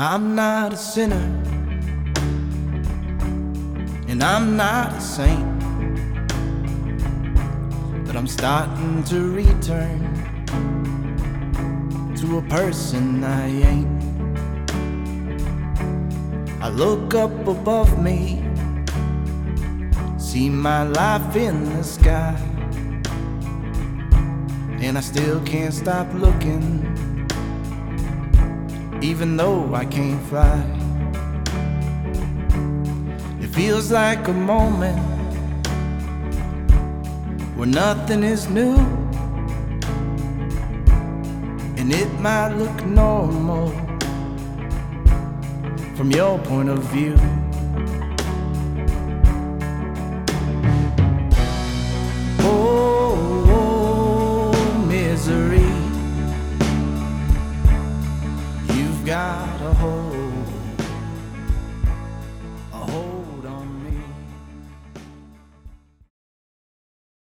I'm not a sinner, and I'm not a saint, but I'm starting to return to a person I ain't. I look up above me, see my life in the sky, and I still can't stop looking, even though I can't fly. It feels like a moment where nothing is new, and it might look normal from your point of view.